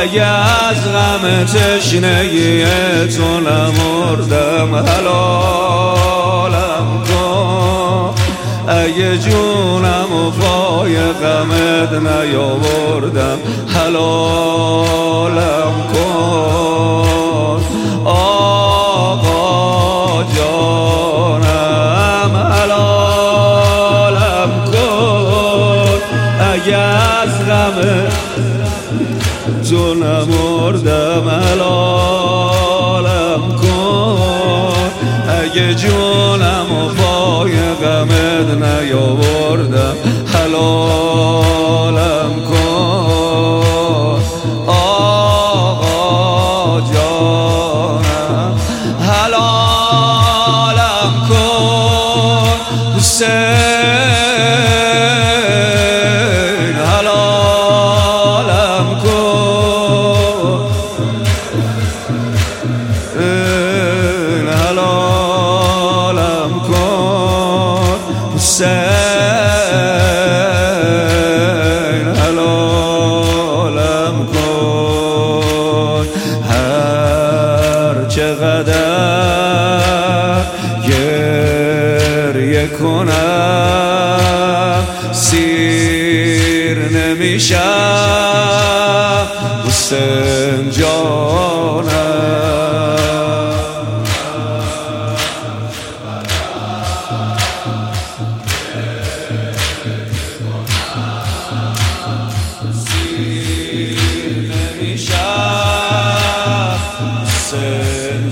اگه از غم تشنگی تو نمردم حلالم کن، اگه جونم و پای غمت نیاوردم حلالم کن. آقا جانم حلالم کن، اگه از غم تو نمردم حلالم کن، اگه جونم و پای غمت نیاوردم حلالم کن. آقا جانم حلالم کن، حسین حلالم کن، حلالم کن، حسین حلالم کن. هر چقدر گریه کنم سیر نمیشم حسین جانم. حسین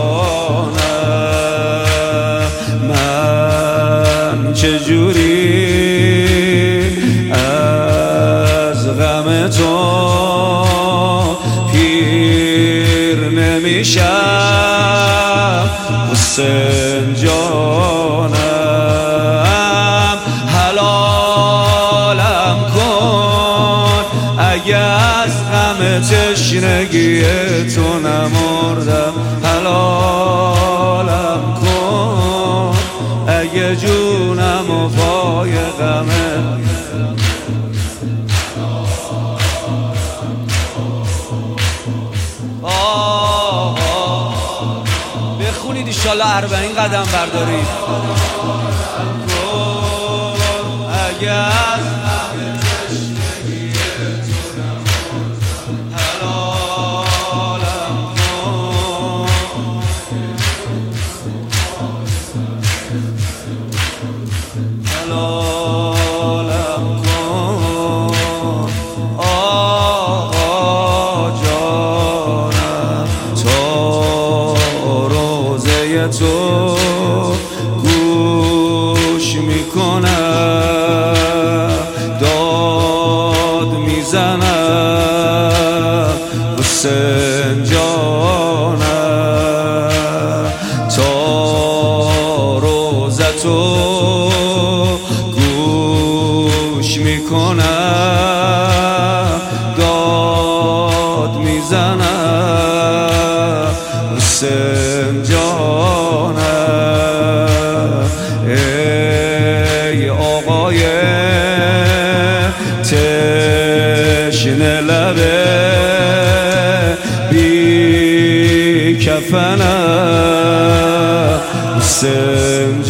جانم، من چجوری از غم تو پیر نمیشم حسین جانم. حلالم کن، اگه از غم تشنگی تو نمردم حلالم کن، اگه جونم و پای غمت بخونید ایشالله 40 قدم بردارید. اگه از غم تشنگی تو نمردم حلالم کن، حلالم کن. آقا جانم تا روزه تو گوش میکنم، داد میزنم حسین جانم. تا روزه تو گوش میکنم، داد میزنم حسین جانم. ای آقای تشنه لبه بی کفنم حسین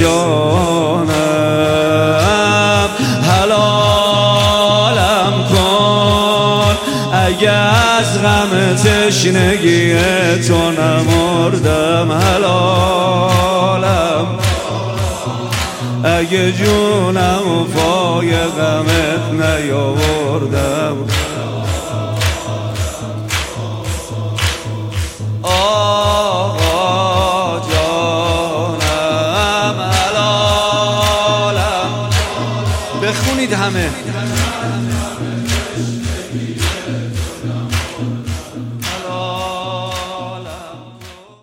جانم. حلالم کن، اگه از غم تشنگی تو نمردم حلالم، اگه جونم و پای غمت نیاوردم. آقا جانم حلالم، بخونید همه.